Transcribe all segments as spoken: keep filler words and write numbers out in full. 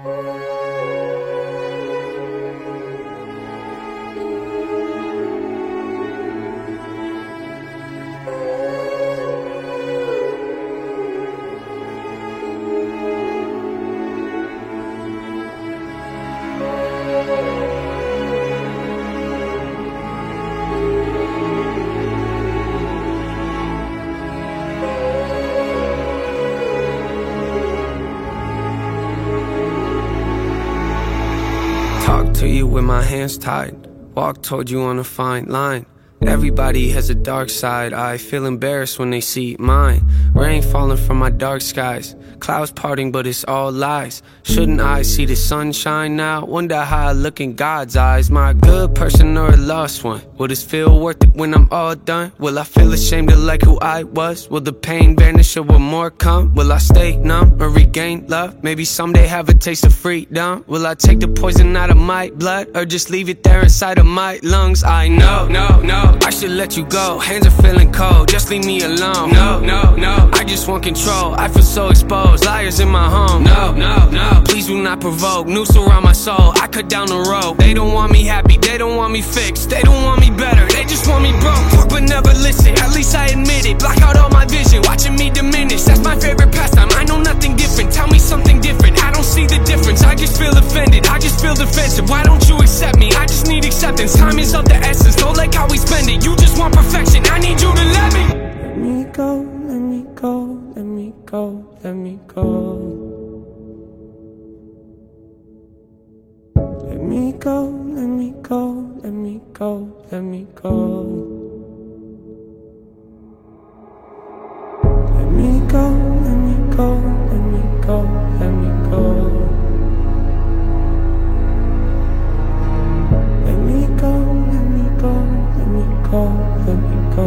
Talk to you with my hands tied, walk toward you on a fine line. Everybody has a dark side, I feel embarrassed when they see mine. Rain falling from my dark skies, clouds parting but it's all lies. Shouldn't I see the sunshine now? Wonder how I look in God's eyes. Am I a good person or a lost one? Will this feel worth it when I'm all done? Will I feel ashamed of like who I was? Will the pain vanish or will more come? Will I stay numb or regain love? Maybe someday have a taste of freedom. Will I take the poison out of my blood or just leave it there inside of my lungs? I know, no, no, I should let you go, hands are feeling cold, just leave me alone. No, no, no, I just want control, I feel so exposed, liars in my home. No, no, no, please do not provoke, noose around my soul, I cut down the rope. They don't want me happy, they don't want me fixed, they don't want me better, they just want me broke. Talk but never listen, at least I admit it. Block out all my vision, watching me diminish, that's my favorite pastime. I know nothing different, tell me something different. I don't see the difference, I just feel offended, I just feel defensive. Why don't you accept me? I just need acceptance, time is of the essence, don't like how we spend it. You just want perfection, I need you to let me. Let me go, let me go, let me go, let me go. Let me go, let me go, let me go, let me go. Let me go, let me go, let me go, let me go. Let me go, let me go, let me go, let me go.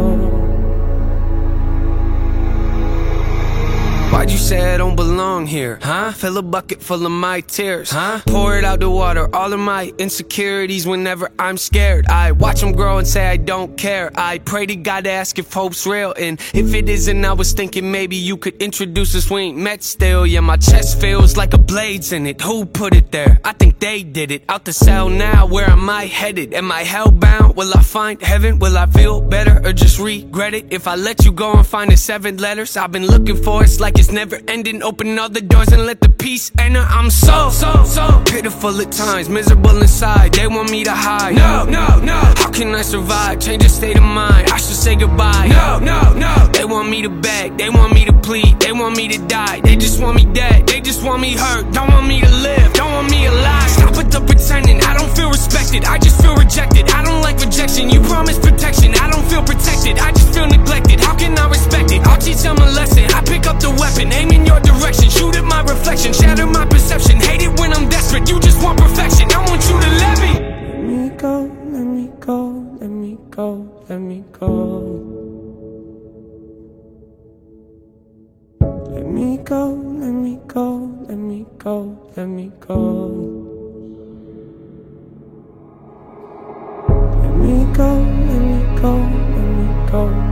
Why'd you say I don't belong here, huh? Fill a bucket full of my tears, huh? Pour it out the water, all of my insecurities whenever I'm scared. I watch them grow and say I don't care. I pray to God to ask if hope's real, and if it isn't, I was thinking maybe you could introduce us. We ain't met still, yeah, my chest feels like a blade's in it. Who put it there? I think they did it. Out the cell now, where am I headed? Am I hellbound? Will I find heaven? Will I feel better or just regret it? If I let you go and find the seven letters I've been looking for, it's like it's never ending. Open all the doors and let the peace enter. I'm so, so, so pitiful at times, miserable inside. They want me to hide. No, no, no. How can I survive? Change the state of mind. I should say goodbye. No, no, no. They want me to beg. They want me to plead. They want me to die. They just want me dead. They just want me hurt. Don't want me to live. Don't want me alive. Stop with the pretending. I don't feel respected. I just feel rejected. I don't like rejection. You promise protection. I don't feel protected. I just feel neglected. How can I respect it? I'll teach them a lesson. I pick up the weapon, aim in your direction, shoot at my reflection, shatter my perception. Hate it when I'm desperate. You just want perfection. I want you to let me. Let me go, let me go, let me go, let me go. Let me go, let me go, let me go, let me go. Let me go, let me go, let me go.